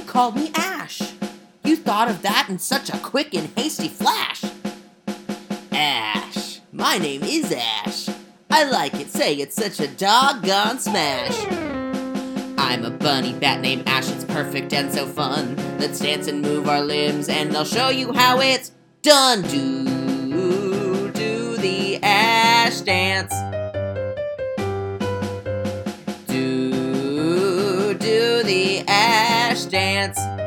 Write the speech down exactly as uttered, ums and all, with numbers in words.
called me Ash. You thought of that in such a quick and hasty flash. Ash. My name is Ash. I like it, say it's such a doggone smash. I'm a bunny bat named Ash, it's perfect and so fun. Let's dance and move our limbs and I'll show you how it's done. Do, do the Ash dance. Do, do the Ash dance.